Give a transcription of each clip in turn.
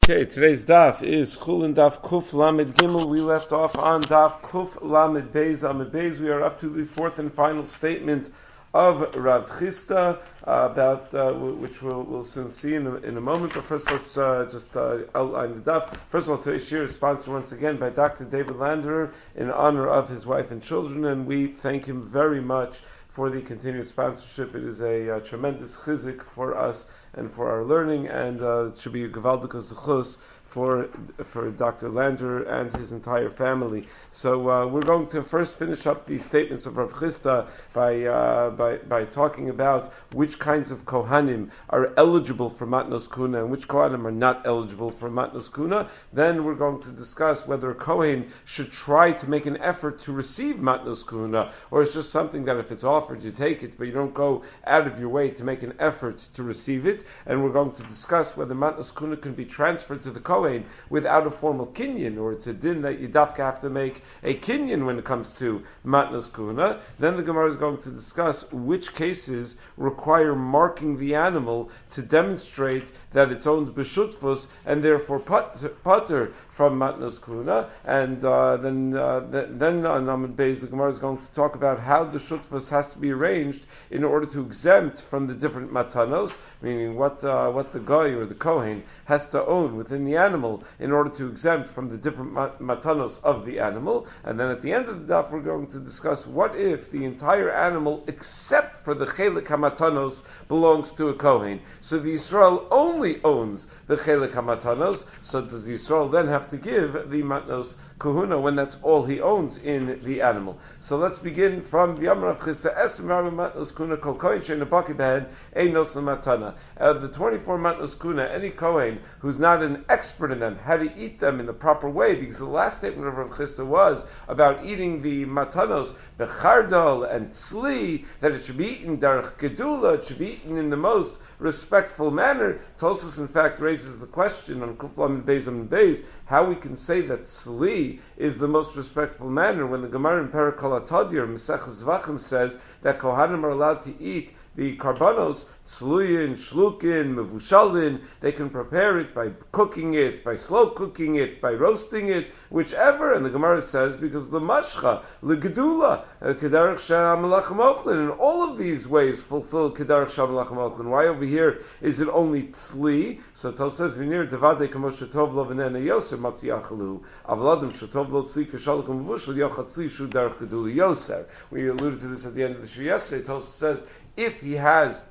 Okay, today's daf is Chulin Daf Kuf Lamed Gimel. We left off on Daf Kuf Lamed Beis. Amid Beis, we are up to the fourth and final statement of Rav Chisda, about which we'll soon see in a moment. But first, let's just outline the daf. First of all, today's shir is sponsored once again by Dr. David Landerer in honor of his wife and children, and we thank him very much for the continued sponsorship. It is a tremendous chizik for us and for our learning, and it should be a gevaldikus zechus for Dr. Lander and his entire family. So we're going to first finish up the statements of Rav Chisda by talking about which kinds of kohanim are eligible for matnos kuna and which kohanim are not eligible for matnos kuna. Then we're going to discuss whether a kohen should try to make an effort to receive matnos kuna, or it's just something that if it's offered you take it, but you don't go out of your way to make an effort to receive it. And we're going to discuss whether matnos kuna can be transferred to the kohen without a formal kinyan, or it's a din that you dafka have to make a kinyan when it comes to matnos kuna. Then the Gemara is going to discuss which cases require marking the animal to demonstrate that it's owned b'shutfus and therefore pater from matnos kuna. And then on Amud Beis, the Gemara is going to talk about how the shutfus has to be arranged in order to exempt from the different matanos, meaning what the guy or the kohen has to own within the animal in order to exempt from the different matanos of the animal. And then at the end of the daf, we're going to discuss what if the entire animal, except for the chelik hamatanos, belongs to a kohen. So the Yisrael only owns the chelik hamatanos. So does the Yisrael then have to give the matnos kahuna when that's all he owns in the animal? So let's begin from the Amar of Chisda Esrim matnos kuna kol kohen she'eino baki behen einos l'matana. Out of the 24 matnos kuna, any kohen who's not an expert in them, how to eat them in the proper way, because the last statement of Rav Chisda was about eating the matanos bechardal and tzli, that it should be eaten derech gedula, it should be eaten in the most respectful manner. Tosfos in fact raises the question on Kuf Lamed Beis Amud Beis how we can say that tzli is the most respectful manner when the Gemara in Perek Kol HaTadir Maseches Zvachim says that kohanim are allowed to eat the karbanos, tzluyin, shlukin, mevushalin. They can prepare it by cooking it, by slow cooking it, by roasting it, whichever. And the Gemara says because the mashcha, legedula, kedarach shamalach mochlin, and all of these ways fulfill kedarach shamalach mochlin. Why over here is it only tzli? So Tos says v'nir devadei kamo shetov lo v'nena yoser matziyachalu avladim shetov lo tzli k'shalakum mevushal yochat tzli shu darach gedula yoser. We alluded to this at the end of the shir yesterday. Tos says if he has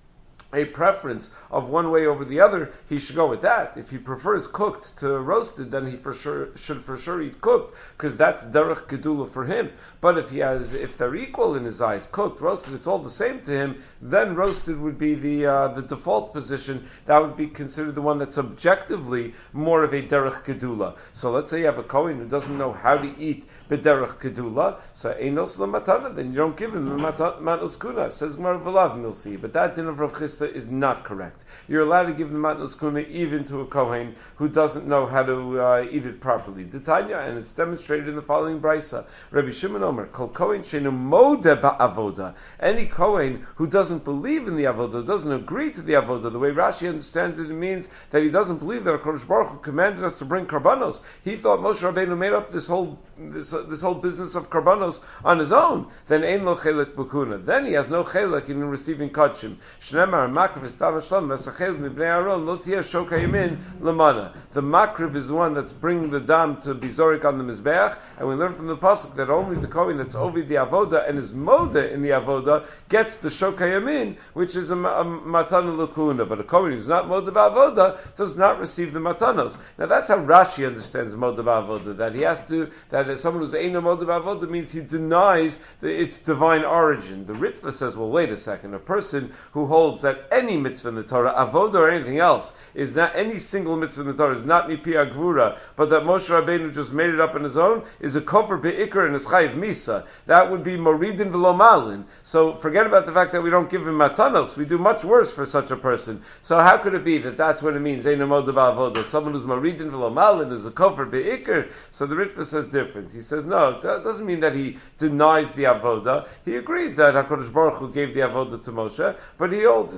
a preference of one way over the other, he should go with that. If he prefers cooked to roasted, then he should for sure eat cooked, because that's derech gedula for him. But if they're equal in his eyes, cooked, roasted, it's all the same to him, then roasted would be the default position. That would be considered the one that's objectively more of a derech gedula. So let's say you have a kohen who doesn't know how to eat b'derech gedula, so einos l'matana, then you don't give him the matnos kuna. Says Gemara v'lav milsi, but that din of Rav Chisda is not correct. You're allowed to give the matnos kuna even to a kohen who doesn't know how to eat it properly. D'Tanya, and it's demonstrated in the following brisa. Rabbi Shimon Omer, kol kohen she'eino modeh ba'avoda. Any kohen who doesn't believe in the avoda, doesn't agree to the avoda, the way Rashi understands it, it means that he doesn't believe that HaKadosh Baruch Hu commanded us to bring karbanos. He thought Moshe Rabbeinu made up this whole business of karbanos on his own. Then ein lo chelek b'kuna. Then he has no chelek in receiving kachim. Shnemar makriv is tav shalom v'sachel mibnei Aaron lo tiyeh shoka yamin lemana. The makriv is the one that's bringing the dam to be zorik on the mizbeach, and we learn from the pasuk that only the kohen that's over the avoda and is moda in the avoda gets the shoka yamin, which is a matana l'kuna. But a kohen who's not moda ba'avoda does not receive the matanos. Now that's how Rashi understands moda ba'avoda, that someone who's eino moda ba'avoda means he denies its divine origin. The Ritva says, well, wait a second, a person who holds that any mitzvah in the Torah, avoda or anything else, is not any single mitzvah in the Torah, is not mipi agvura, but that Moshe Rabbeinu just made it up on his own, is a kofar be'ikr and is chayiv misa. That would be moridin v'lo malin. So forget about the fact that we don't give him matanos. We do much worse for such a person. So how could it be that that's what it means? Eino moda ba'avoda. Someone who's moridin v'lo malin is a kofar be'ikr. So the Ritva says different. He says no, that doesn't mean that he denies the avoda. He agrees that HaKadosh Baruch Hu gave the avoda to Moshe, but he holds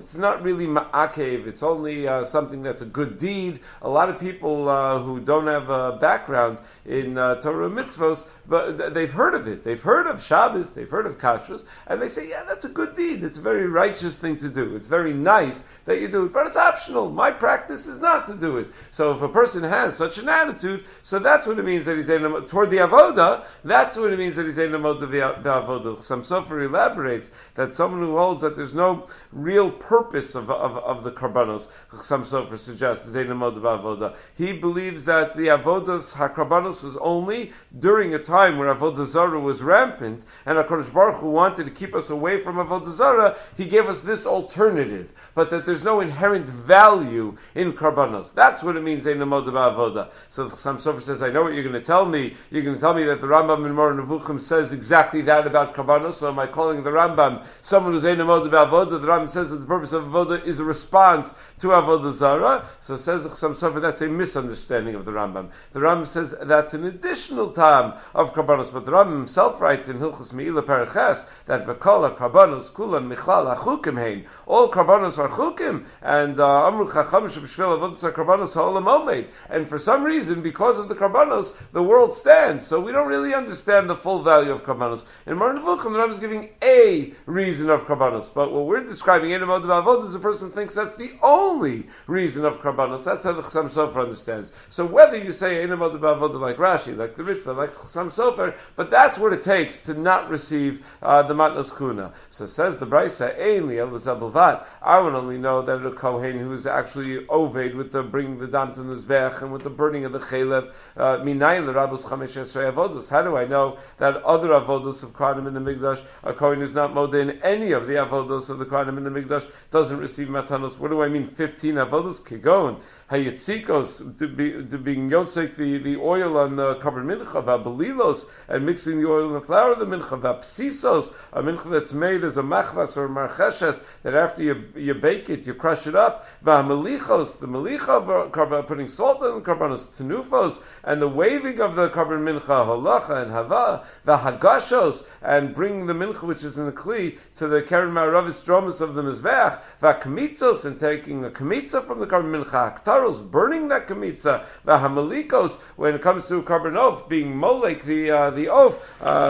it's not really ma'akev, it's only something that's a good deed. A lot of people who don't have a background in Torah mitzvos, but they've heard of it. They've heard of Shabbos, they've heard of kashrus, and they say, yeah, that's a good deed. It's a very righteous thing to do. It's very nice that you do it, but it's optional. My practice is not to do it. So if a person has such an attitude, so that's what it means that he's toward the avoda. That's what it means that he's ein avoda v'avoda. Some Sofer elaborates that someone who holds that there's no real purpose of the karbanos. Some Sofer suggests is ein avoda v'avoda. He believes that the avodas hakarbanos was only during a time where avodah zarah was rampant, and HaKadosh Baruch Hu wanted to keep us away from avodah zarah. He gave us this alternative, but that there's no inherent value in karbanos. That's what it means ein avoda v'avoda. So some Sofer says, I know what you're going to tell me. You're going to tell me that the Rambam in Moreh Nevuchim says exactly that about karbanos. So am I calling the Rambam someone who's ein avoda v'avoda? The Rambam says that the purpose of avoda is a response to avodah zarah. So says some Sofer, that's a misunderstanding of the Rambam. The Rambam says that's an additional time of karbanos, but the Rambam himself writes in Hilchos Meila Paraches that v'kol karbanos kulan michlal hachukim hein. All karbanos are chukim, and amru chacham sheb'shvil avodas karbanos ha'olam omeid. And for some reason, because of the karbanos, the world stands. So we don't really understand the full value of karbanos. In Moreh Nevuchim, the Rambam is giving a reason of karbanos, but what we're describing in avodah v'avodah is a person thinks that's the only reason of karbanos. That's how the Chassam Sofer understands. So whether you say ein avodah v'avodah like Rashi, like the Ritva, like Chassam Sofer, but that's what it takes to not receive the matnos kuna. So says the Brisa, ein li elazeh b'lvad. I would only know that a kohen who's actually oved with the bringing the dam to the mizbech and with the burning of the chalev, minayin l'rabos chamesh esrei avodos. How do I know that other avodos of kohanim in the mikdash, a kohen who's not modeh in any of the avodos of the kohanim in the mikdash, doesn't receive matanos? What do I mean 15 avodos? Kigon hayitzikos, to being yotzek the oil on the covered mincha, v'abelilos, and mixing the oil and the flour of the mincha, v'apsisos, a mincha that's made as a machvas or marcheshes, that after you bake it, you crush it up, v'hamelichos, the melicha of putting salt in the karbanos, tenufos, and the waving of the covered mincha, holacha and hava, v'hagashos, and bringing the mincha which is in the kli to the keren ma'aravis dromus of the mizbeach, v'akmitzos, and taking a kmitza from the covered mincha, burning that kamitza, the hamalikos, when it comes to carbon oaf, being molek the oaf,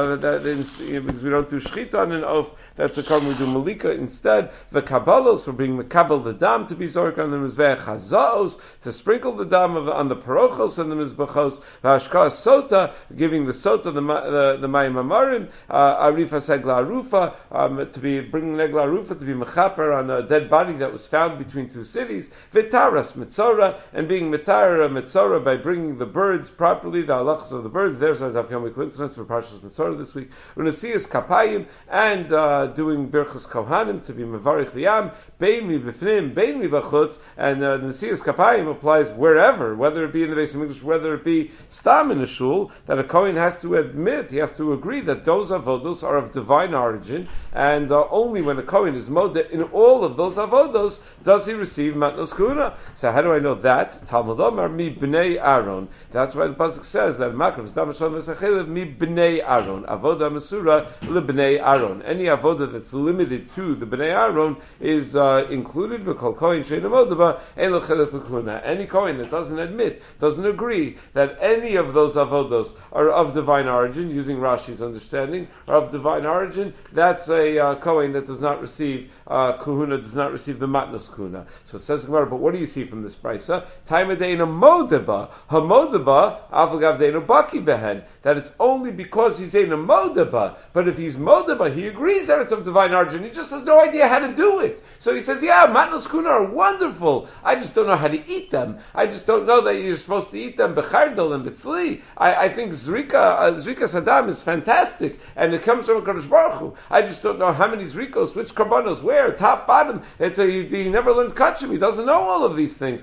because we don't do shchita on an oaf, that's the carbon we do malika instead. The kabbalos, for being mekabel the dam to be zork on the mizbech, hazaos, to sprinkle the dam on the parochos and the mizbechos, v'ashka sota, giving the sota the mayim amarim, arifa segla arufa, to be bringing negla arufa to be mechaper on a dead body that was found between two cities, v'taras mitzora, and being mitara mitzora by bringing the birds properly, the halachas of the birds. There's a Daf Yomi coincidence for Parshas Mitzora this week. Unasiyas kapayim, and doing birchas kohanim to be mevarich liyam, bein mi b'fnim, bein mi b'chutz, and nasiyas kapayim applies wherever, whether it be in the Beis Hamikdash, whether it be stam in a shul, that a kohen has to admit, he has to agree that those avodos are of divine origin, and only when a kohen is modeh in all of those avodos does he receive matnos kuna. So how do I know that? Talmud Omar mi b'nei Aaron. That's why the pasuk says that Makav Zdam Shalom V'Sachelev mi b'nei Aaron. Avoda Mesura leb'nei Aaron. Any avoda that's limited to the b'nei Aaron is included. V'kol kohen she'eino modeh ein lo chelek b'kuna. Any kohen that doesn't admit, doesn't agree that any of those avodos are of divine origin, using Rashi's understanding, are of divine origin, that's a kohen that does not receive kuhuna, does not receive the matnos kuna. So it says Gemara, but what do you see from this brisa? Time of deina modeba, hamodeba, avagav deina baki behen. That it's only because he's in a modeba. But if he's modeba, he agrees that it's of divine origin. He just has no idea how to do it. So he says, yeah, matnos kuna are wonderful. I just don't know how to eat them. I just don't know that you're supposed to eat them bechardel and betzli. I think zrika sadam is fantastic, and it comes from HaKadosh Baruch Hu. I just don't know how many zrikos, which karbanos, where, top, bottom. He never learned kachim. He doesn't know all of these things.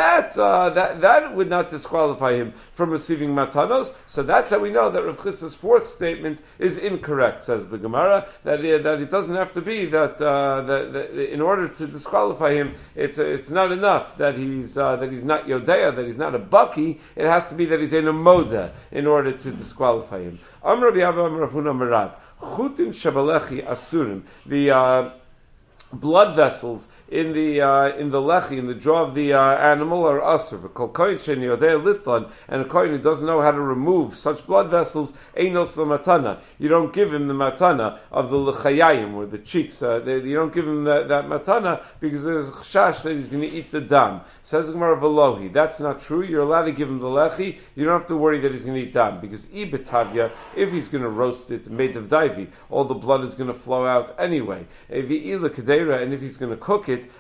That would not disqualify him from receiving matanos. So that's how we know that Rav Chisda's fourth statement is incorrect, says the Gemara, that it doesn't have to be that in order to disqualify him, it's not enough that he's not Yodea, that he's not a Baki. It has to be that he's in a Moda in order to disqualify him. Am Rabbi Abba, Am Rav Huna Merav, Chutin Shabalechi Asurim, the blood vessels in the lechi, in the jaw of the animal, are asur. V'kol kohen she'en yodei litlan, and a kohen who doesn't know how to remove such blood vessels, einos l'matana. You don't give him the matana of the lechayayim, or the cheeks. You don't give him that matana because there's a chashash that he's going to eat the dam. Says the Gemara Velohi. That's not true. You're allowed to give him the lechi. You don't have to worry that he's going to eat dam, because ibetavya, if he's going to roast it, made of daivi, all the blood is going to flow out anyway. And if he's going to cook it,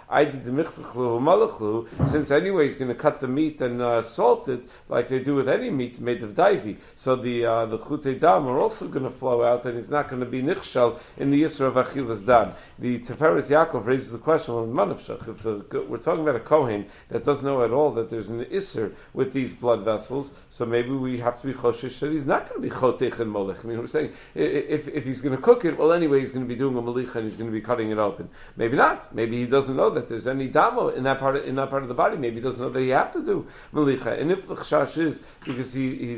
since anyway he's going to cut the meat and salt it like they do with any meat made of daivi, so the chutei dam are also going to flow out, and he's not going to be nichshal in the yisra of achilas dam. The Tiferes Yaakov raises the question: well, if we're talking about a kohen that doesn't know at all that there's an isser with these blood vessels, so maybe we have to be choshesh that he's not going to be chotech and molech. I mean, we're saying if he's going to cook it, well, anyway he's going to be doing a malicha and he's going to be cutting it open. Maybe not. Maybe he doesn't know that there's any damo in that part of the body. Maybe he doesn't know that he have to do malicha. And if the chashash is because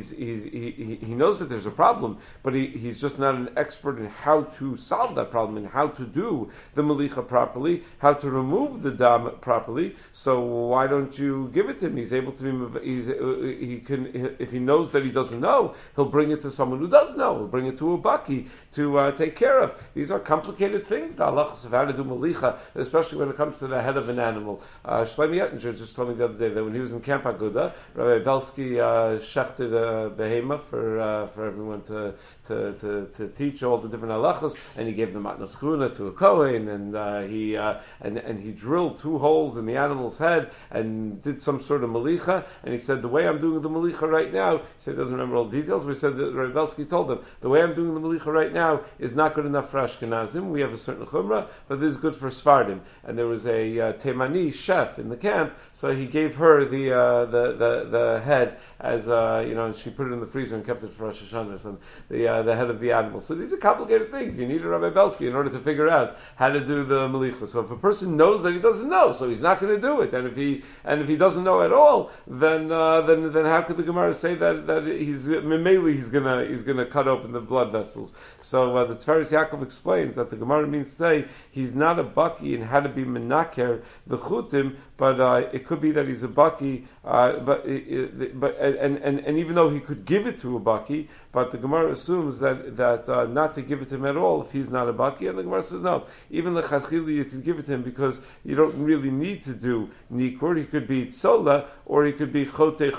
he knows that there's a problem, but he's just not an expert in how to solve that problem and how to do the malicha properly, how to remove the dam properly. So why don't you give it to him? He's able to be. He can, if he knows that he doesn't know, he'll bring it to someone who does know. He'll bring it to a baki to take care of. These are complicated things. The halachas of how to do malicha, especially when it comes to the head of an animal. Shlomo Yettinger just told me the other day that when he was in Camp Aguda, Rabbi Belsky shechted a behema for everyone to teach all the different halachas, and he gave the matnas chuna to a kohen, and he drilled 2 holes in the animal's head and did some sort of malicha. And he said, the way I'm doing the malicha right now, he said he doesn't remember all the details, but he said that Rabbi Belsky told him, the way I'm doing the malicha right now is not good enough for Ashkenazim. We have a certain chumrah, but this is good for Sfardim. And there was a Teimani chef in the camp, so he gave her the head as and she put it in the freezer and kept it for Rosh Hashanah or something. The head of the animal. So these are complicated things. You need a Rabbi Belsky in order to figure out how to do the malicha. So if a person knows that he doesn't know, so he's not going to do it. And if he doesn't know at all, then how could the Gemara say that he's gonna cut open the blood vessels? So the Tiferes Yaakov explains that the Gemara means to say he's not a baki in how to be menaker the chutim, but it could be that he's a baki, and even though he could give it to a baki, but the Gemara assumes that not to give it to him at all if he's not a baki, and the Gemara says no, even the chachili you can give it to him because you don't really need to do nikur. He could be tzola or he could be chotech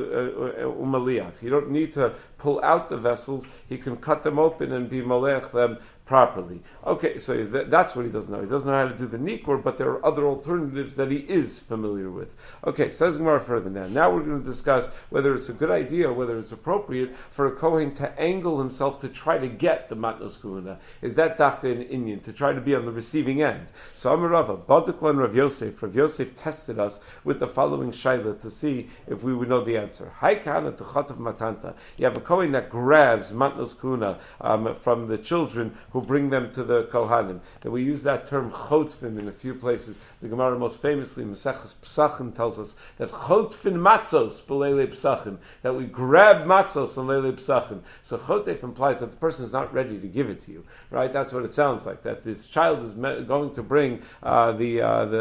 umaliach. You don't need to pull out the vessels. He can cut them open and be malech them properly. Okay, so that's what he doesn't know. He doesn't know how to do the nikur, but there are other alternatives that he is familiar with. Okay, says Gemara further now. Now we're going to discuss whether it's a good idea, whether it's appropriate for a kohen to angle himself to try to get the matnos kuhuna. Is that dafka in Indian, to try to be on the receiving end? So Amarava, Baduklan Rav Yosef tested us with the following shaila to see if we would know the answer. Haikana tuchatav matanta. You have a kohen that grabs matnos kuhuna from the children who bring them to the Kohanim. And we use that term chotfin in a few places. The Gemara most famously, Maseches Pesachim, tells us that chotfin matzos b'leilei Pesachim, that we grab matzos on leilei Pesachim. So chotef implies that the person is not ready to give it to you, right? That's what it sounds like, that this child is going to bring the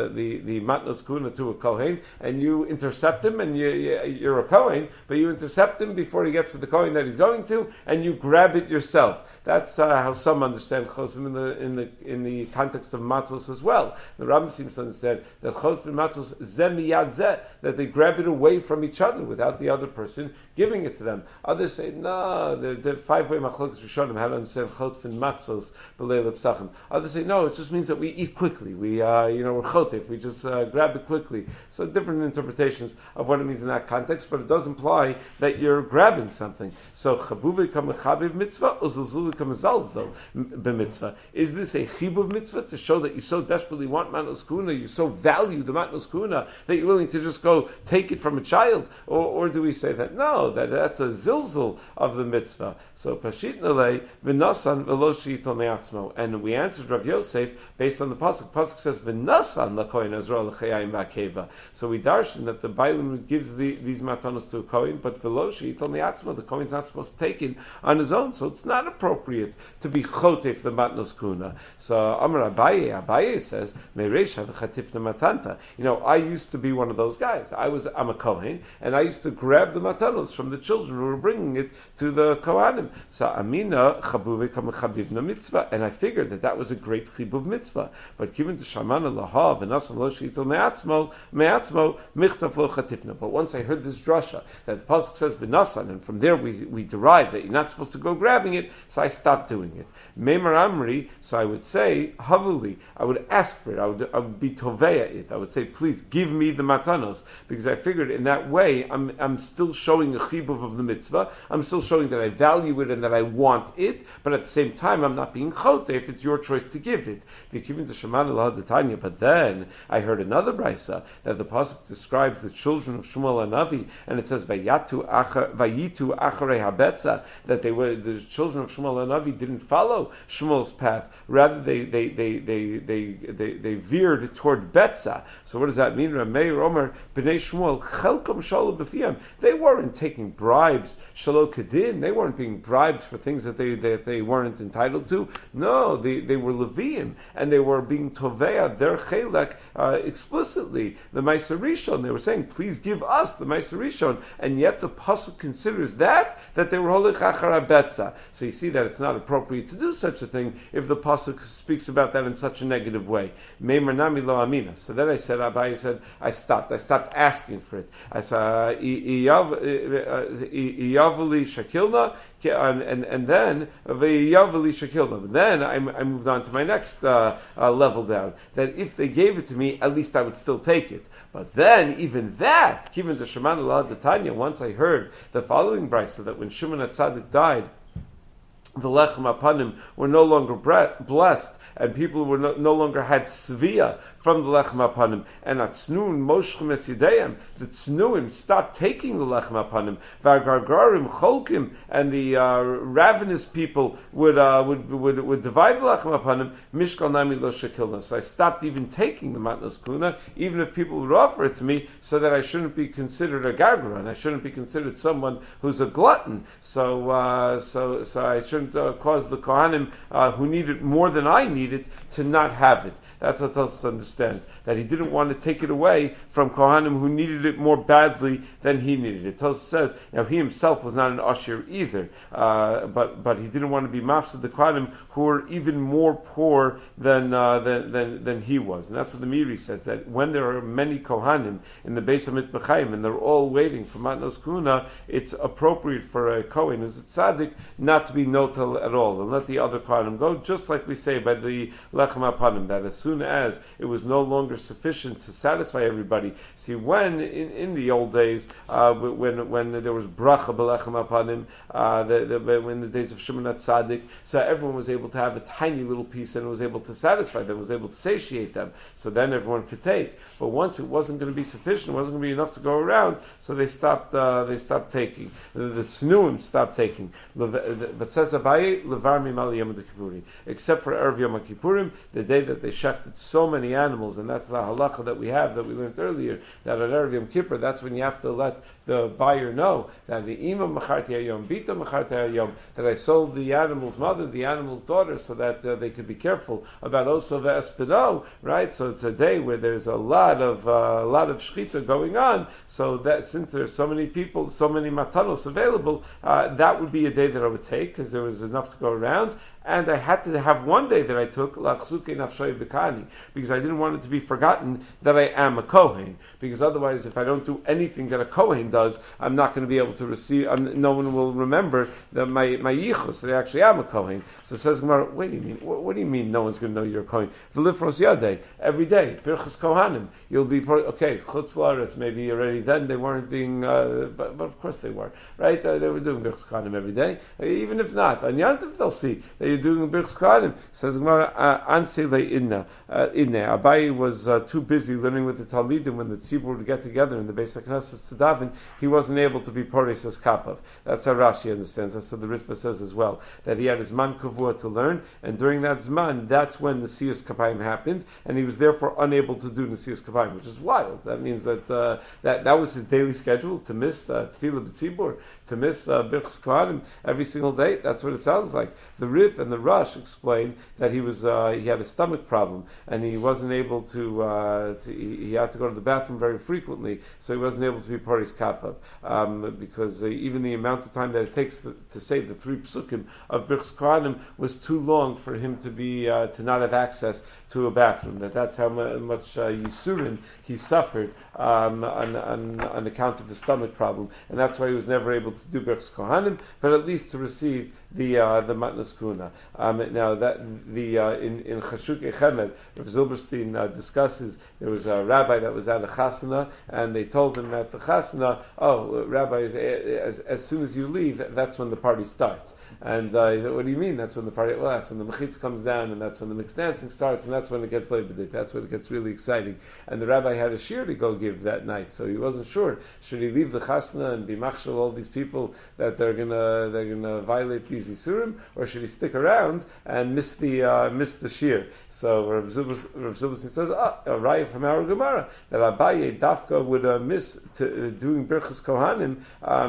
matnos kuna to a Kohen, and you intercept him, and you're a Kohen, but you intercept him before he gets to the Kohen that he's going to, and you grab it yourself. That's how some understand chosfim in the context of matzos as well. The Rambam seems to understand that chosfim matzos zeh miyad zeh, that they grab it away from each other without the other person giving it to them. Others say no. The 5-way machlokas rishonim how to understand chosfim matzos b'leilei Pesachim. Others say no. It just means that we eat quickly. We're chotef. We just grab it quickly. So different interpretations of what it means in that context, but it does imply that you're grabbing something. So chabuve kamechabiv mitzvah uzulzulu kamezalzel b'mitzvah. Is this a chibuv mitzvah to show that you so desperately want matnos kuna, you so value the matnos kuna that you're willing to just go take it from a child, or do we say that no, that's a zilzul of the mitzvah? So pashit nalei v'nasan v'lo she'ital me'atzmo, and we answered Rav Yosef based on the pasuk. Pasuk says v'nasan lakohen azra l'chayayim v'akeva. So we darshan that the Bailim gives these matanos to a kohen, but v'lo she'ital me'atzmo, the kohen's not supposed to take it on his own, so it's not appropriate to be chotef the matnos kuna. So Amar Abaye says, Mereisha chatifna matanta. I used to be one of those guys. I'm a Kohen, and I used to grab the matanos from the children who were bringing it to the Kohanim. So Amina chabuve kamachabivna mitzvah, and I figured that was a great chibuv mitzvah. But given to Shamana lahav and asam lo sheitel me'atzmo michtav lo chatifna. But once I heard this drasha that the pasuk says v'nasan, and from there we derive that you're not supposed to go grabbing it, so I stopped doing it. Meimar Amri, so I would say havuli, I would ask for it, I would be toveya it, I would say please give me the matanos, because I figured in that way I'm still showing a chibuv of the mitzvah, I'm still showing that I value it and that I want it, but at the same time I'm not being chote if it's your choice to give it. But then I heard another brisa that the pasuk describes the children of Shmuel Hanavi, and it says vayitu acharei habetza, that the children of Shmuel Hanavi didn't follow Shmuel's path, rather they veered toward Betza. So what does that mean? Rameir Omer b'nei Shmuel chelkom shalo b'fiyam. They weren't taking bribes shalo kedin. They weren't being bribed for things that they weren't entitled to. No, they were Leviim, and they were being tovea their chelek explicitly. The Ma'aser Rishon, they were saying, please give us the Ma'aser Rishon, and yet the pasuk considers that they were holich achar betza. So you see that it's not appropriate to do such a thing if the pasuk speaks about that in such a negative way. Meimar nami lo amina. So then Abaye said, I stopped asking for it. I said, iyavuli shakilna, and then iyavuli shakilna. But then I moved on to my next level down, that if they gave it to me, at least I would still take it. But then, even that, given the Shemana La Tanya, once I heard the following brisa, that when Shimon HaTzadik died, the lechem apanim were no longer blessed, and people were no longer had svia from the lechem apanim, and atznuim moshchem es yidayim, the tznuim stopped taking the lechem apanim, v'agargarim cholkim, and the ravenous people would divide the lechem apanim, mishkal nami lo shekilna. So I stopped even taking the matnos kuna, even if people would offer it to me, so that I shouldn't be considered a gargara, and I shouldn't be considered someone who's a glutton. So I shouldn't cause the kohanim who need it more than I need it to not have it. That's what Tosfos understands, that he didn't want to take it away from Kohanim who needed it more badly than he needed it. Tosfos says, he himself was not an Ashir either, but he didn't want to be mafsed the Kohanim who were even more poor than he was. And that's what the Miri says, that when there are many Kohanim in the base of Mitbechayim and they're all waiting for Matnos Kuna, it's appropriate for a Kohen who's a tzaddik not to be notel at all and let the other Kohanim go, just like we say by the Lechem Apanim, that as soon as it was no longer sufficient to satisfy everybody. See, when in the old days, when there was bracha b'lechem apanim, when the days of Shimon HaTzadik, so everyone was able to have a tiny little piece and was able to satisfy them, was able to satiate them. So then everyone could take. But once it wasn't going to be sufficient, it wasn't going to be enough to go around, so they stopped taking. The tznuim stopped taking. But says Abaye, levar mimal Yom Kippurim, except for Erev Yom Kippurim, the day that they shechted so many animals, and that's the halacha that we have, that we learned earlier, that on Erev Yom Kippur, that's when you have to let the buyer know that the imam macharti hayom, bita macharti hayom, that I sold the animal's mother, the animal's daughter, so that they could be careful about also the espido, right? So it's a day where there's a lot of shchita going on. So that since there's so many people, so many matanos available, that would be a day that I would take because there was enough to go around. And I had to have one day that I took lachzuke nafshay b'kani, because I didn't want it to be forgotten that I am a kohen. Because otherwise, if I don't do anything that a kohen does, I'm not going to be able to receive. No one will remember that my yichus, that I actually am a kohen. So it says Gemara, what do you mean? What do you mean? No one's going to know you're a kohen? V'lifros yadei, every day, birchas kohanim. You'll be okay. Chutz la'aretz, maybe already then they weren't being, but of course they were, right? They were doing birchas kohanim every day. Even if not, on Yantiv they'll see that you're doing birchas kohanim. Says Gemara, ansei le'inna. Abaye was too busy learning with the Talmidim when the tzibur would get together in the Beis HaKnesses to daven. He wasn't able to be poris as kapav. That's how Rashi understands. That's what the Ritva says as well, that he had his man kavua to learn, and during that zman, that's when the Siyus Kapayim happened, and he was therefore unable to do the Siyus Kapayim, which is wild. That means that that was his daily schedule, to miss Tefillah b'tzibur, to miss birchas kohanim every single day. That's what it sounds like. The Ritva Rif and the Rush explain that he had a stomach problem and he wasn't able he had to go to the bathroom very frequently, so he wasn't able to be Paris Kappa, because even the amount of time that it takes to say the 3 psukim of Birchas Kohanim was too long for him to not have access to a bathroom. That's how much Yisurin he suffered on account of his stomach problem, and that's why he was never able to do Birchas Kohanim, but at least to receive the Matnas Kuna. Now that in Chashuk Echemed, Rav Zilberstein discusses there was a rabbi that was at a chasana, and they told him at the chasana, Rabbi, as soon as you leave, that's when the party starts. And he said, what do you mean? That's when the party? Well, that's when the mechitz comes down, and that's when the mixed dancing starts, and that's when it gets lebedik. That's when it gets really exciting. And the rabbi had a shir to go give that night, so he wasn't sure should he leave the chasna and be machshel all these people that they're gonna violate these isurim, or should he stick around and miss the shir? So Rav Zilberstein says, a raya from our Gemara that Abaye Dafka would miss doing Birchas Kohanim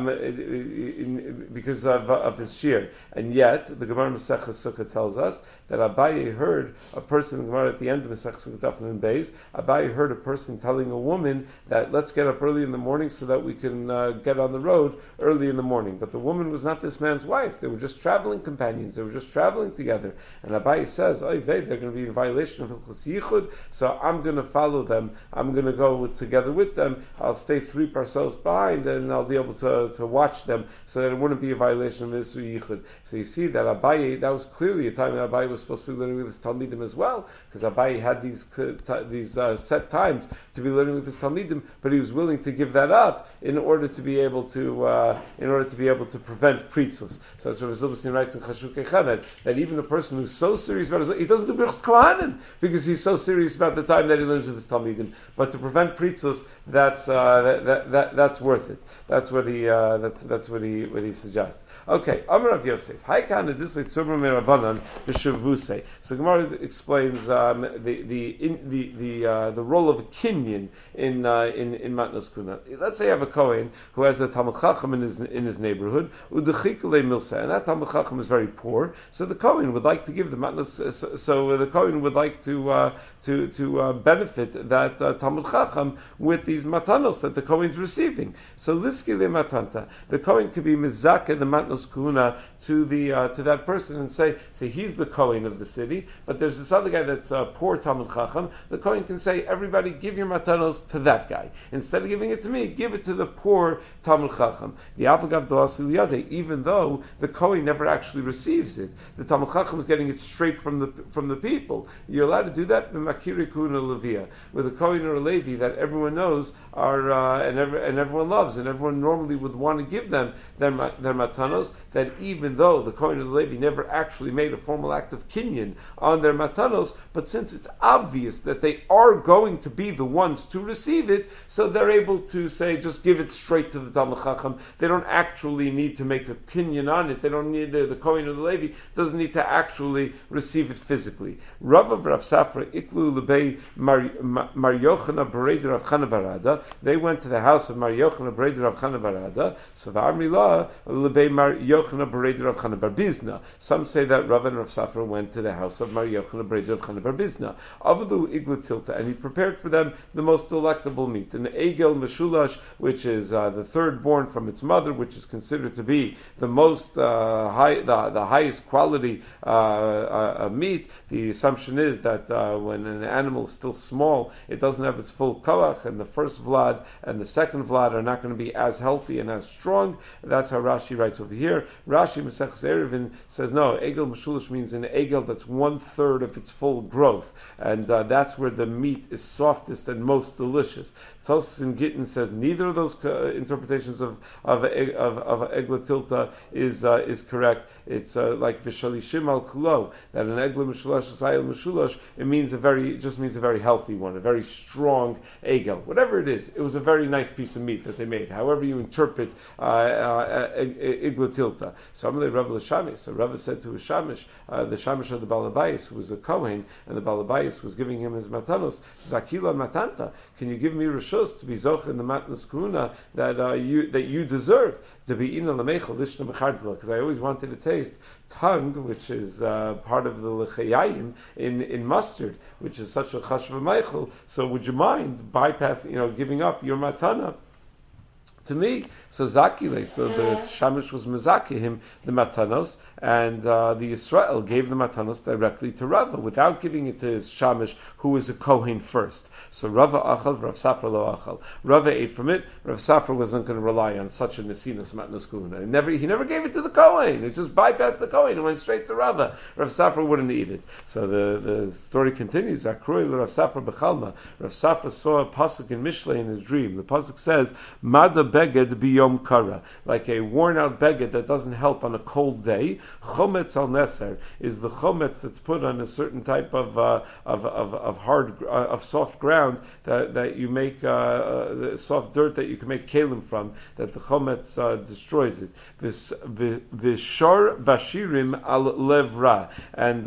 because of his shir. And yet, the Gemara Masechah Sukkah tells us that Abaye heard a person, the Gemara at the end of Masechah Sukkah Daf Nun Beis, Abaye heard a person telling a woman that let's get up early in the morning so that we can get on the road early in the morning. But the woman was not this man's wife. They were just traveling companions. They were just traveling together. And Abaye says, they're going to be in violation of Hilchos Yichud, so I'm going to follow them. I'm going to go together with them. I'll stay 3 parsos behind, and I'll be able to watch them so that it wouldn't be a violation of Isur Yichud. So you see that Abaye, that was clearly a time that Abaye was supposed to be learning with his Talmidim as well, because Abaye had these set times to be learning with his Talmidim, but he was willing to give that up in order to be able to prevent pritzus. So as Rav Zilberstein writes in Chashuk Echemed, that even a person who's so serious about it, he doesn't do Birchas Kohanim because he's so serious about the time that he learns with his Talmidim. But to prevent pritzus, that's worth it. That's what he suggests. Okay, Amar Rav Yosef. So Gemara explains the role of a kinyan in Matnos Kuna. Let's say you have a Kohen who has a Talmid Chacham in his neighborhood, and that Talmid Chacham is very poor. So the Kohen would like to give the Matnos. So the Kohen would like to benefit that Talmid Chacham with these matanos that the Kohen is receiving. So liskile matanta, the Kohen could be mizake the Matnos Kuna to that person and say he's the Kohen of the city, but there's this other guy that's a poor Talmid Chacham. The Kohen can say, everybody give your matanos to that guy. Instead of giving it to me, give it to the poor Talmid Chacham. The Avagav Doasil Yade, even though the Kohen never actually receives it, the Talmid Chacham is getting it straight from the people. You're allowed to do that b'makiri kuna levia, with a Kohen or a Levi that everyone knows and everyone loves, and everyone normally would want to give them their matanos, that even though the Kohen or the Levi never actually made a formal act of kinyan on their matanos, but since it's obvious that they are going to be the ones to receive it, so they're able to say, just give it straight to the Talmid Chacham. They don't actually need to make a kinyan on it. They don't need the Kohen or the Levi doesn't need to actually receive it physically. Rav of Rav Safra iklu lebei Mar Yochana Bereder Rav Chana Barada. They went to the house of Mar Yochana Bereder Rav Chana Barada. So v'amrila lebei Mar Yochana Bereder Rav Chana Bar Bizna. Some say that Rav and Rav Safra went to the house of Mar Yochana Bereder Rav Chana Bar Bizna. Avlu iglatilta, and he prepared for them the most delectable meat, an egel meshulash, which is the third born from its mother, which is considered to be the most the highest quality meat. The assumption is that when an animal is still small, it doesn't have its full koach, and the first vlad and the second vlad are not going to be as healthy and as strong. That's how Rashi writes over here. Rashi Maseches Eruvin says no, egel meshulash means an egel that's 1/3 of its full growth, and that's where the meat is softest and most delicious. Tosfos in Gittin says neither of those interpretations of egla tilta is correct. It's like v'shalishim al kulo, that an egla meshulash sayil meshulash, it just means a very healthy one, a very strong egel. Whatever it is, it was a very nice piece of meat that they made. However you interpret egla tilta. So Amalei Rav l'Shamish. So Rav said to his Shamish, the Shamish of the Balabayis, who was a Kohen, and the Balabayis was giving him his matanos. Zakila matanta. Can you give me rishos to be zoch in the matnas kuna that you deserve to be ina lamechel lishna mechardla? Because I always wanted to taste tag tongue, which is part of the lechayayim in mustard, which is such a chashva meichel. So would you mind bypassing, giving up your matana to me? So Zakile, so the Shamish was Mezaki him the matanos, and the Yisrael gave the matanos directly to Rava without giving it to his Shamish, who was a Kohen first. So Rava achal, Rav Safra lo achal. Rava ate from it. Rav Safra wasn't going to rely on such a nesinas matnas kuna. He never gave it to the Kohen. It just bypassed the Kohen and went straight to Rava. Rav Safra wouldn't eat it. So the story continues. Akroi Rav Safra b'chalma. Rav Safra saw a pasuk in Mishlei in his dream. The pasuk says, "Mada beged biyom kara," like a worn-out beged that doesn't help on a cold day. Chometz al neser is the chometz that's put on a certain type of soft ground that you make the soft dirt that you can make kalim from. That the chometz destroys it. V'shor bashirim al levra, and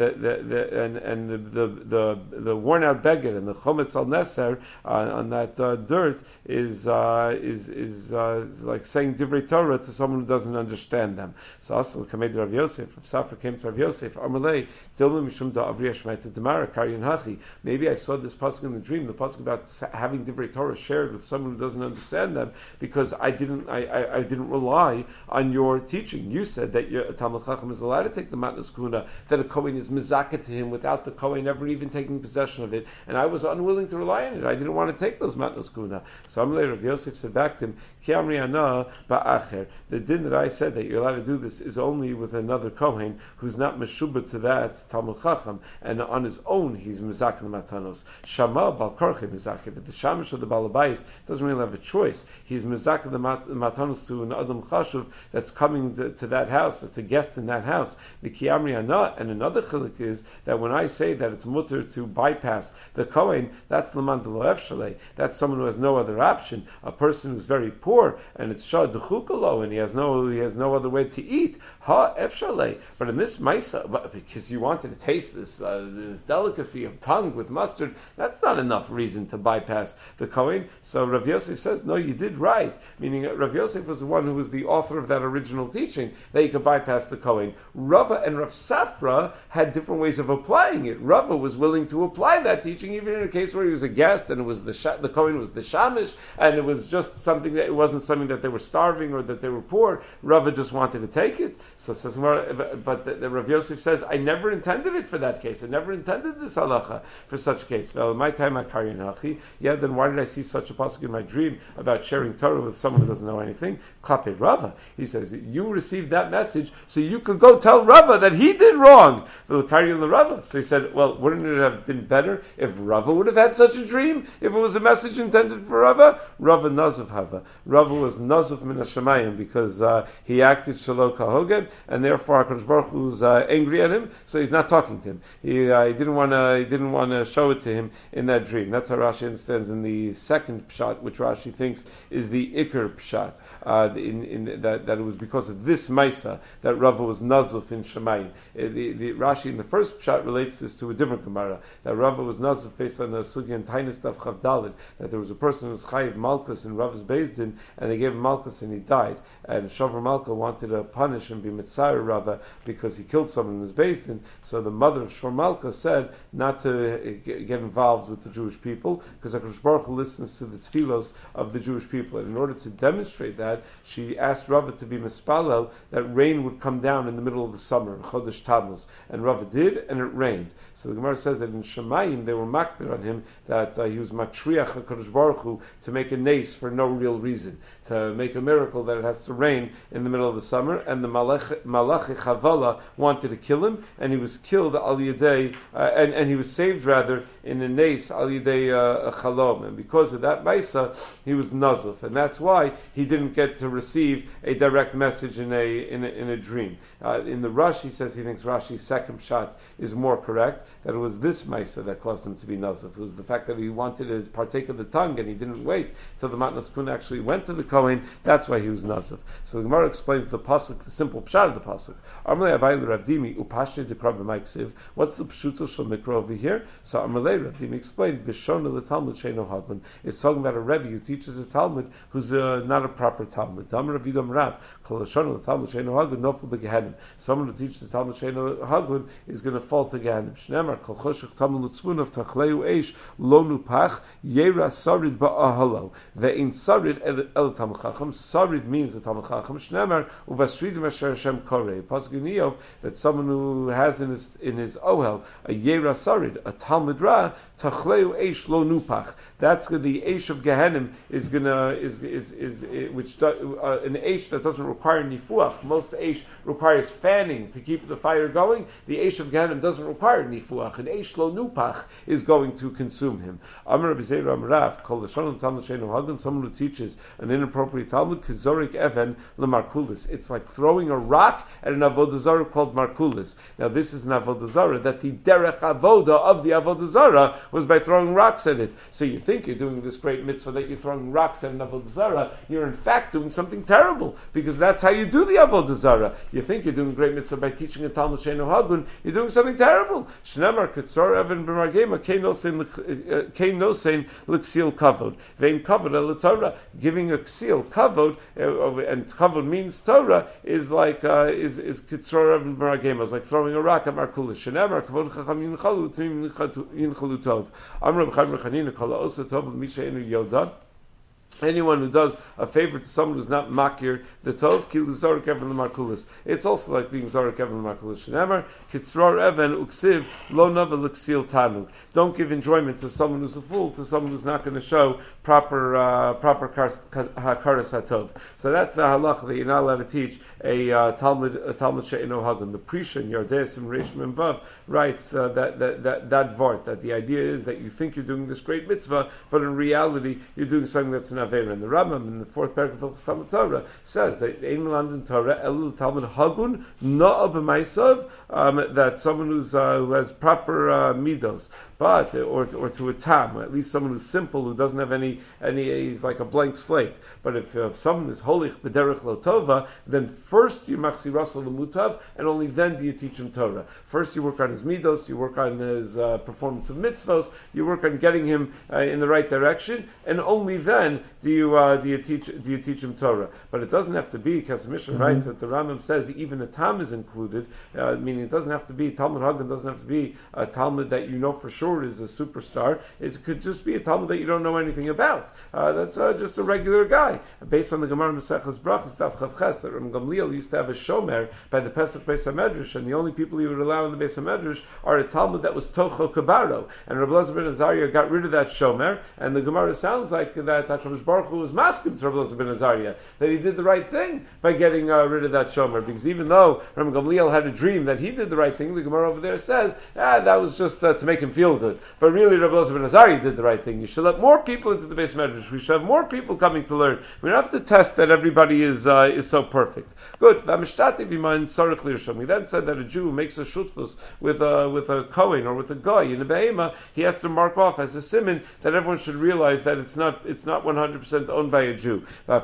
the worn-out beged and the chometz al neser on that dirt is like saying divrei Torah to someone who doesn't understand them. So also Kamed Rav Yosef, Rav Safra came to Rav Yosef, Amalei, Dilma Mishum da Avriya Shmeta Demara Karyan Hachi. Maybe I saw this pasuk in the dream, the pasuk about having divrei Torah shared with someone who doesn't understand them, because I didn't rely on your teaching. You said that a Talmid Chacham is allowed to take the matnas kuna, that a Kohen is mizaka to him without the Kohen ever even taking possession of it, and I was unwilling to rely on it. I didn't want to take those matnas kuna. So Amalei, Rav Yosef said back to him, the din that I said that you're allowed to do this is only with another Kohen who's not meshubah to that Talmid Chacham, and on his own he's mizak the matanos. Shama bal korche mizak, but the shamish of the balabais doesn't really have a choice. He's mizak the matanos to an adam chashuv that's coming to that house, that's a guest in that house. The kiyamri ana, and another chiluk is that when I say that it's mutter to bypass the Kohen, that's leman de lo efshalei. That's someone who has no other option. A person who's very poor, and it's shad d'chukalo, and he has no other way to eat. Ha efshalei. But in this maisa, because you wanted to taste this delicacy of tongue with mustard, that's not enough reason to bypass the Kohen. So Rav Yosef says, no, you did right. Meaning Rav Yosef was the one who was the author of that original teaching, that you could bypass the Kohen. Rava and Rav Safra had different ways of applying it. Rava was willing to apply that teaching even in a case where he was a guest, and it was the Kohen was the shamish, and it was just something that it wasn't something that they were starving or that they were poor. Rava just wanted to take it. So says, but the Rav Yosef says, I never intended it for that case. I never intended this halacha for such case. Well, in my time at Karyan Hachi, then why did I see such a pasuk in my dream about sharing Torah with someone who doesn't know anything? Klapei Rava. He says, you received that message so you could go tell Rava that he did wrong. So he said, well, wouldn't it have been better if Rava would have had such a dream? If it was a message intended for Rava? Rava Nazav Hava. Rava was Nazav min Hashemayim because he acted Shelo Kahoged, and therefore HaKadosh Baruch Hu was angry at him, so he's not talking to him. He didn't want to show it to him in that dream. That's how Rashi understands in the second pshat, which Rashi thinks is the Iker pshat. That it was because of this Maisa that Rava was Nazuf in Shemayim. The Rashi in the first pshat relates this to a different Gemara, that Rava was Nazuf based on the Sugi and Tainus of Chavdalid, that there was a person who was Chayiv Malkus in Rava's Beis Din, and they gave him Malkus and he died. And Shover Malka wanted to punish and be Mitzayir Rava because he killed someone in his Beis Din. So the mother of Shover Malka said not to get involved with the Jewish people, because HaKadosh Baruch Hu listens to the tefillos of the Jewish people. And in order to demonstrate that, she asked Rava to be mispalel that rain would come down in the middle of the summer, in Chodesh Tammuz. And Rava did, and it rained. So the Gemara says that in Shemayim they were makbir on him that he was matriach HaKadosh Baruch Hu to make a nace for no real reason, to make a miracle that it has to rain in the middle of the summer. And the Malachi Chavala wanted to kill him, and he was killed al yedei, and he was saved rather in a nace al yedei chalom. And because of that Maisa, he was nazuf, and that's why he didn't get to receive a direct message in a dream. In the Rush, he says he thinks Rashi's second shot is more correct, that it was this Maisa that caused him to be nazuf. It was the fact that he wanted to partake of the tongue and he didn't wait till the matnas kuna actually went to the Kohen, that's why he was Nazif. So the Gemara explains the pasuk, the simple pshat of the pasuk. Amalei Abai Ravdimi upashne dekra b'maiksiv. What's the pshuto shel mikra over here? So Amalei Ravdimi explained b'shona l'talmud sheino hagun. It's talking about a rebbe who teaches a talmud who's not a proper talmud. Damar Ravidam Rav kol l'shona l'talmud sheino hagun nofel b'gehenim. Someone who teaches the talmud sheino hagun is going to fall to Gehenim. Shneimar kol choshech talmud lutzvun of tachleu eish lo nupach yera sarid ba'ahalo ve'in sarid el talmud chacham. Sarid means the talmud chacham. Shneimar uvasridim asher Hashem korei. Pasuk in Iyov that someone who has in his ohel a yera sarid, a talmud ra, tachleu eish lo nupach. That's the eish of Gehenim is which an eish that doesn't require nifuach. Most eish requires fanning to keep the fire going. The eish of Gehenim doesn't require nifuach. An eish lo nupach is going to consume him. Amar B'Zeira Amarav called the Shalom Talmud Sheinu Hagun. Someone who teaches an inappropriate Talmud kizorik even lemarkulis. It's like throwing a rock at an avodah zarah called markulis. Now this is an avodah zarah that the derech avodah of the avodah zarah was by throwing rocks at it. So you think you're doing this great mitzvah that you're throwing rocks at an avodah zarah. You're in fact doing something terrible because that's how you do the avodah zarah. You think you're doing a great mitzvah by teaching a Talmud Sheinu Hagun. You're doing something terrible. Shnemar kitzor even b'margema kein nosein l'ksil kavod vein kavod el Torah. Giving a ksil kavod and kavod means Torah is like is kitzor even b'margema. It's like throwing a rock at markulis. Shnemar kavod chacham yinchalu tmim yinchalu tov. Amar b'chaim rechanina kol ha'osa tov l'misheinu yoda. Anyone who does a favor to someone who's not makir the tov, kil zarek even the markulis. It's also like being zarek even the markulis. Shneimar kitzror even uksiv lo nava l'ksil tanug. Don't give enjoyment to someone who's a fool, to someone who's not going to show proper hakaras hatov. So that's the halacha that you're not allowed to teach a Talmud she'ino hagun. The Prisha in Yardeis and Reish Mem Vav writes that vart, that the idea is that you think you're doing this great mitzvah, but in reality you're doing something that's an avera. And the Rambam in the fourth paragraph of Talmud Torah says that Ein Melandan Torah Elul Talmud Hagun Na'a B'Maisav, that someone who has proper midos, but or to a tam, at least someone who's simple, who doesn't have any he's like a blank slate. But if someone is holich b'derech lo tova, then first you machsi rasal l'mutav, and only then do you teach him Torah. First you work on his midos, you work on his performance of mitzvos, you work on getting him in the right direction, and only then do you teach him Torah. But it doesn't have to be, because the Mishnah writes that the Rambam says even a tam is included, meaning it doesn't have to be Talmud Hagun, doesn't have to be a Talmud that you know for sure is a superstar. It could just be a Talmud that you don't know anything about. That's just a regular guy. Based on the Gemara Maseches Brachos Daf Chav Ches, that Ram Gamliel used to have a shomer by the Pesach Beis HaMedrash, and the only people he would allow in the Beis HaMedrash are a Talmud that was Tocho Kabaro. And Rabbi Elazar ben Azariah got rid of that shomer, and the Gemara sounds like that HaKadosh Baruch Hu was masking to Rabbi Elazar ben Azariah, that he did the right thing by getting rid of that shomer, because even though Ram Gamliel had a dream that he did the right thing, the Gemara over there says, that was just to make him feel good. But really, Rabbi Elazar ben Azariah did the right thing. You should let more people into the Beis Medrash. We should have more people coming to learn. We don't have to test that everybody is so perfect. Good. We then said that a Jew who makes a shutfus with a Kohen or with a guy in a behema, he has to mark off as a siman that everyone should realize that it's not 100% owned by a Jew.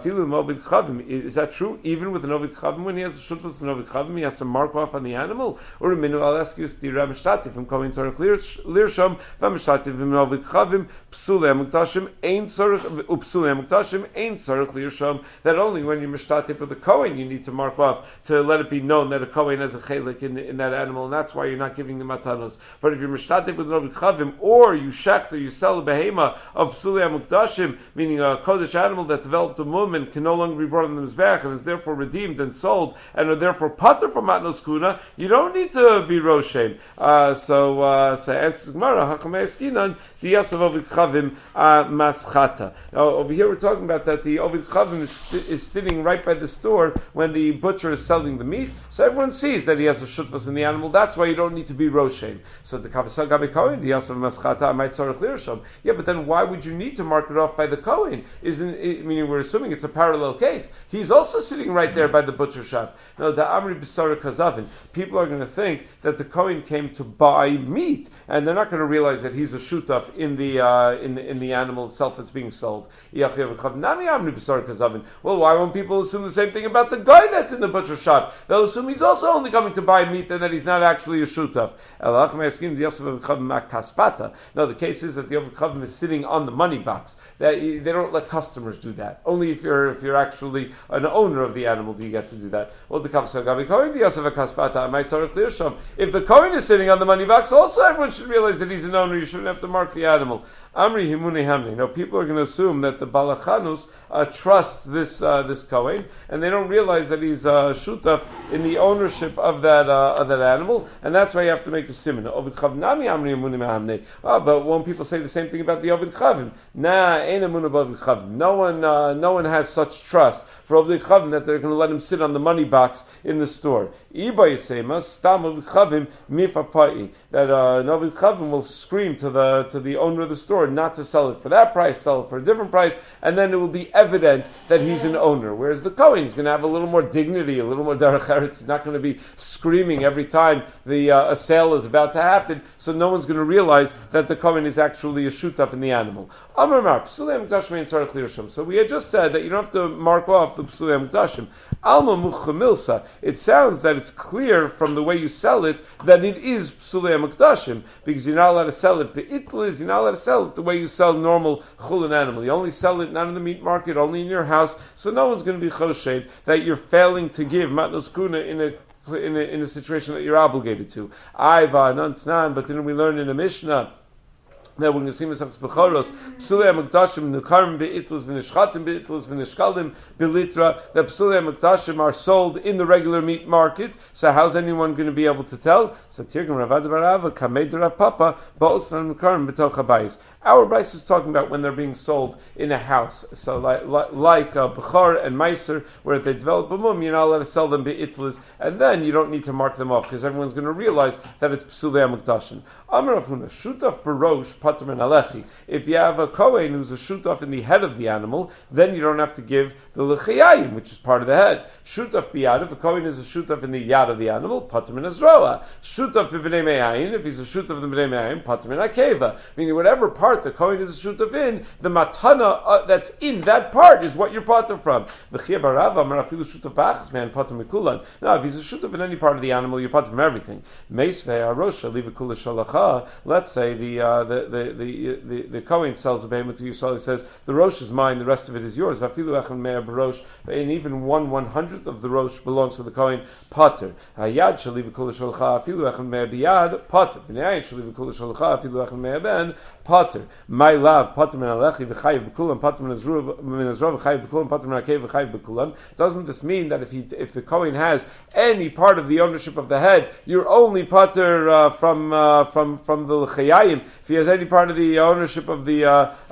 Is that true? Even with an Ovid Chavim, when he has a shutfus with an Ovid Chavim, he has to mark off on the animal? Or I'll ask you, from Kohen Tzarech Lirsham, V'amishtativ v'Ovid Chavim, Psulei HaMuktashim, Ein Tzarech Lirsham, that only when you're mishtatif for the Kohen you need to mark off to let it be known that a Kohen has a chelik in that animal, and that's why you're not giving the matanos. But if you're mishtatif with an Ovid Chavim, or you shecht or you sell a behema of Psulei HaMuktashim, meaning a kodesh animal that developed a mum and can no longer be brought in the mizbeach and is therefore redeemed and sold and are therefore pater from matnos kuna, you don't need to be roshem. So answers Gemara, Hachamei Eskinan, the Yas of Ovid Chavim Maschata. Now over here we're talking about that the Ovid Chavim is sitting right by the store when the butcher is selling the meat, so everyone sees that he has a shutfas in the animal. That's why you don't need to be roshem. So the Kavasag Gabi Kohen, the Yas of Maschata might tzarech lirsham. Yeah, but then why would you need to mark it off by the Kohen? Meaning we're assuming it's a parallel case. He's also sitting right there by the butcher shop. Now the Amri B'Sara Kazavin, people are going to think that the Kohen came to buy meat, and they're not going going to realize that he's a shutaf in the animal itself that's being sold. Well, why won't people assume the same thing about the guy that's in the butcher shop? They'll assume he's also only coming to buy meat and that he's not actually a shutaf. No, the case is that the Yosef Chavim is sitting on the money box. That they don't let customers do that. Only if you're actually an owner of the animal do you get to do that. Well, the if the Kohen is sitting on the money box, also everyone should realize that he's an owner. You shouldn't have to mark the animal. Amri himune hamni. Now people are going to assume that the balachanus trusts this Kohen, and they don't realize that he's shutaf in the ownership of that animal, and that's why you have to make the siman. Ovid chavnami amri himune hamni. But won't people say the same thing about the ovid chavim? Nah, ain't emunah b'ovid chavim. No one has such trust for ovid chavim that they're going to let him sit on the money box in the store. Iba yisema stam ovid chavim mifapai. That an ovid chavim will scream to the owner of the store not to sell it for that price, sell it for a different price, and then it will be evident that he's an owner. Whereas the Kohen is going to have a little more dignity, a little more derech eretz. He's not going to be screaming every time a sale is about to happen, so no one's going to realize that the Kohen is actually a shutaf in the animal. Amar Mar, Psulei HaMikdash mein tzarich lirshom. So we had just said that you don't have to mark off the Psulei HaMikdashim. Alma muchamilsa. It sounds that it's clear from the way you sell it that it is Psulei HaMikdashim, because you're not allowed to sell it be'itlis, you're not allowed to sell it the way you sell normal chulin animal. You only sell it not in the meat market, only in your house, so no one's going to be choshed that you're failing to give matnos kuna in a situation that you're obligated to. Aiva and but didn't we learn in a Mishnah that we're going to see Masechtas Bechoros, Psulei HaMikdashim nukarim be'itlos v'nishchatim be'itlos v'nishkalim be'litra, that Psulei HaMikdashim are sold in the regular meat market. So how's anyone going to be able to tell? So Tirgum Ravad Barava Kamei Rav Papa ba'osran nukarim b'toch habayis. Our Bryce is talking about when they're being sold in a house. So like Bechor and Meiser, where if they develop a mum, you're not allowed to sell them be'itlas, and then you don't need to mark them off, because everyone's going to realize that it's Psulei HaMikdashim. Amar Rav Huna, shutaf barosh pater min alechi. If you have a Kohen who's a shutaf in the head of the animal, then you don't have to give the lechayayim, which is part of the head. Shutaf biyad, if a Kohen is a shutaf in the yad of the animal, pater min azroa. Shutaf b'bnei me'ayin, if he's a shutaf in the b'nei me'ayin, pater min akeva. Meaning whatever part the Kohen is a shutaf in, the matana that's in that part is what you're pater from. V'chia barava, amar afilu shutaf b'achas me'an pater mikulan. Now, if he's a shutaf in any part of the animal, you're pater from everything. Meisvei arosha, liva kula shalacha. Let's say the Kohen sells a behemoth to Yisrael. He says the rosh is mine, the rest of it is yours. Vafilu echan mea barosh, and even 1/100th of the rosh belongs to the Kohen. Pater. Hayad shaliva kula shalacha. Afilu echan mea biyad. Pater. B'nei shaliva kula shalacha. Afilu echan mea ben. Pater. My love. Pater min alechi v'chayiv b'kulam. Pater min azrov v'chayiv b'kulam. Pater min akev v'chayiv b'kulam. Doesn't this mean that if the Kohen has any part of the ownership of the head, you're only pater from the l'chayayim? If he has any part of the ownership of the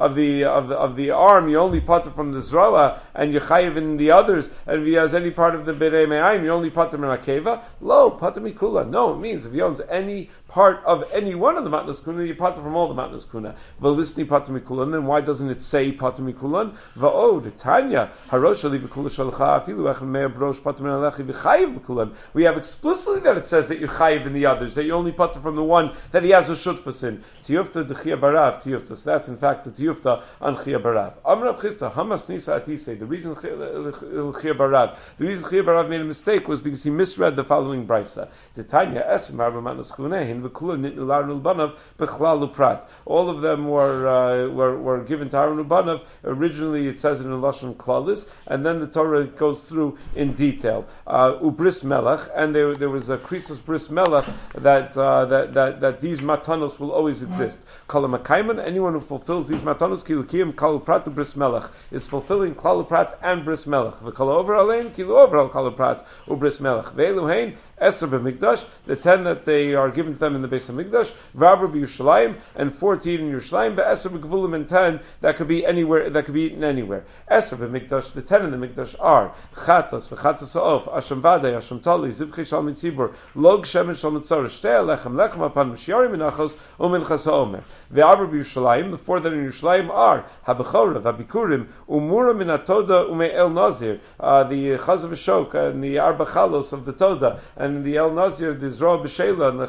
arm, you only pater from the zroa, and you're chayiv in the others. And if he has any part of the berei me'ayim, you only pater min akeva. Lo pater mikula. No, it means if he owns any part of any one of the matnas kuna, you pater from all the matnas kuna. V'lisni pater mikulan. Then why doesn't it say pater mikulan? Va'od Tanya harosha li v'kula shalcha afilu echem mea brosh pater min alechi v'chayiv b'kulan. We have explicitly that it says that you're chayiv in the others, that you only pater from the one that he has a shutfas in. Tiyufta d'chia barav tiyufta. So that's in fact the tiyufta on chia barav. Amrav Chisda hamas nisa atise. The reason chia barav made a mistake was because he misread the following brisa. The Tanya esem arba matnas kunehin. All of them were given to Aaron Ubanav. Originally, it says it in Lashon Klalis, and then the Torah goes through in detail. Ubris Melech, and there was a Krisos Bris Melech that these matanos will always exist. Kalamakaiman, anyone who fulfills these matanos, Kilukiyim Kaluprat Ubris Melech, is fulfilling Kaluprat and Bris Melech. V'kalover Alein Kilu over Kaluprat Ubris Melech. Ve'eluhein Eser b'Mikdash, the 10 that they are given to them in the base of Mikdash, V'abra b'Yushalayim, and 14 in Yerushalayim, V'eser b'Gevulim, and 10 that could be anywhere, that could be eaten anywhere. Eser b'Mikdash, the 10 in the Mikdash are Chatas, V'chatas ha'of, Asham Vadei, Asham Tali, Zivchei Shal Mitzibur, Log Shemen Shal Mitzorah, Shtei Alechem, Lechem Apan Mishyarim Minachos, Uminchas ha'omer. V'abra b'Yushalayim, the 4 that in Yerushalayim are Habechora, V'abikurim, Umura Min HaToda, Ume'el Nazir, the Chaz of Ashok, and the Arba Chalos of the Toda, and the El Nazir, the Zroa B'Sheila, and the Chala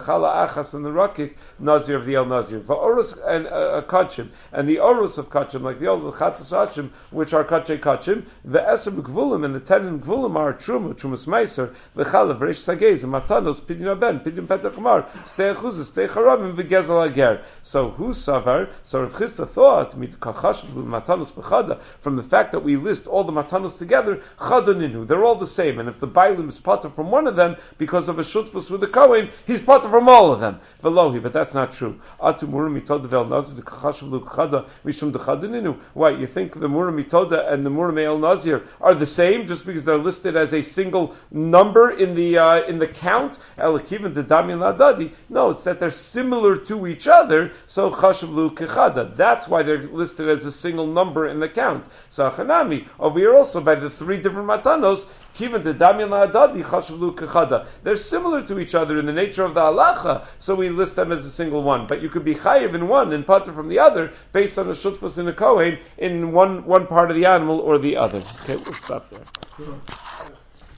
Achas and the Rakik, Nazir of the El Nazir. Va'orus and Kachim, and the Orus of Kachim, like the old Chatzos Hashim, which are Kachay Kachim, the Eser Gvulim and the 10 Gvulim are Trumas Meiser, the Chalav, Reish Sagez, Matanos, Pidin Aben, Pidin Petachmar, Stei Chuzah, Stei Charamim, V'gezel Ager. So who Savar? So Rav Chisda thought, Mit Kachash Matanos B'chada, from the fact that we list all the Matanos together, Chadoninu, they're all the same, and if the Bailim is potter from one of them, because of a Shutfus with the Kohen, he's potter from all of them. Velohi, but that's not true. Atu Murim Mitoda Vel Nazir, the Kachash Chada, Mishum the Chadoninu. Why, you think the Murim Mitoda and the Murim El Nazir are the same just because they're listed as a single number in the count? Elakivan the Damian Ladadi. No, it's that they're similar to each other, so Chashavlu Kechada. That's why they're listed as a single number in the count. So Hanami, over here also by the 3 different Matanos, Kivan the Damian La'adadi, Chashavlu Kechada. They're similar to each other in the nature of the halacha, so we list them as a single one. But you could be chayiv in one and pater from the other, based on a shutfus in a kohen in one part of the animal or the other. Okay, we'll stop there. Sure.